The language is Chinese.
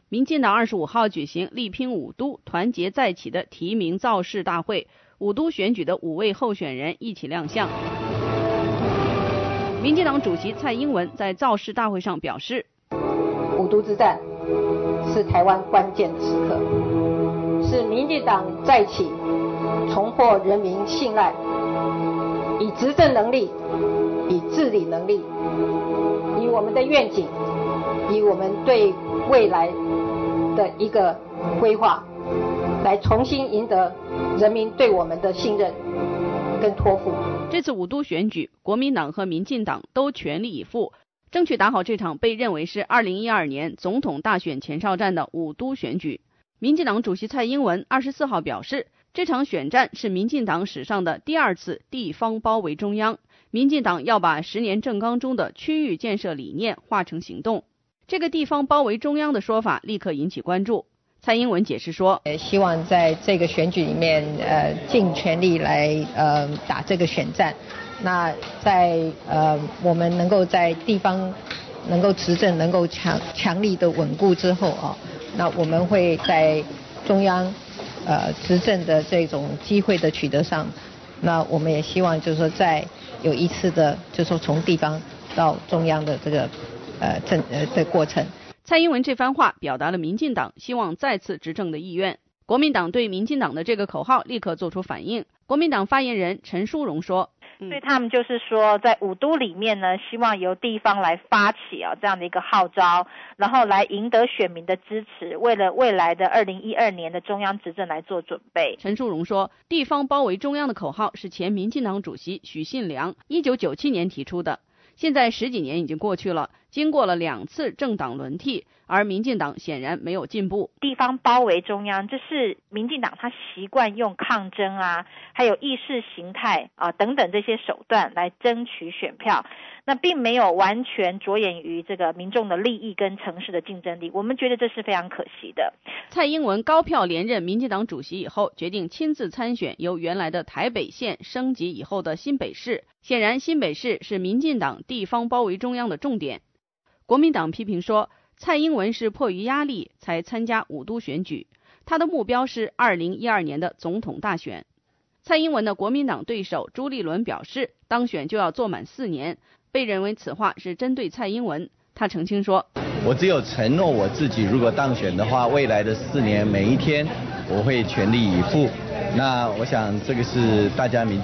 民进党25号举行力拼五都、团结再起的提名造势大会，五都选举的5位候选人一起亮相。民进党主席蔡英文在造势大会上表示， 五都之战是台湾关键的时刻，是民进党再起，重获人民信赖，以执政能力，以治理能力，以我们的愿景，以我们对未来的一个规划，来重新赢得人民对我们的信任跟托付。 这次五都选举，国民党和民进党都全力以赴，争取打好这场被认为是2012年总统大选前哨战的五都选举。民进党主席蔡英文24号表示，这场选战是民进党史上的第2次地方包围中央，民进党要把10年政纲中的区域建设理念化成行动。这个地方包围中央的说法立刻引起关注。蔡英文解释说， 希望在这个选举里面尽全力来打这个选战。那在我们能够在地方能够执政能够强力的稳固之后啊，那我们会在中央执政的这种机会的取得上，那我们也希望就是说再有一次的就是说从地方到中央的这个的过程。 蔡英文这番话表达了民进党希望再次执政的意愿。国民党对民进党的这个口号立刻做出反应。国民党发言人陈淑荣说， 所以他们就是说，在五都里面呢，希望由地方来发起这样的一个号召，然后来赢得选民的支持，为了未来的2012年的中央执政来做准备。 陈淑荣说，地方包围中央的口号是前民进党主席许信良1997年提出的，现在10几年已经过去了，经过了2次政党轮替，而民进党显然没有进步。 地方包围中央，这是民进党他习惯用抗争还有意识形态等等这些手段来争取选票，那并没有完全着眼于这个民众的利益跟城市的竞争力，我们觉得这是非常可惜的。 蔡英文高票连任民进党主席以后，决定亲自参选由原来的台北县升级以后的新北市，显然新北市是民进党地方包围中央的重点。国民党批评说，蔡英文是迫于压力才参加五都选举，他的目标是2012年的总统大选。蔡英文的国民党对手朱立伦表示，当选就要做满4年，被认为此话是针对蔡英文。他澄清说， 我只有承诺我自己，如果当选的话，未来的4年每一天我会全力以赴。那我想这个是大家民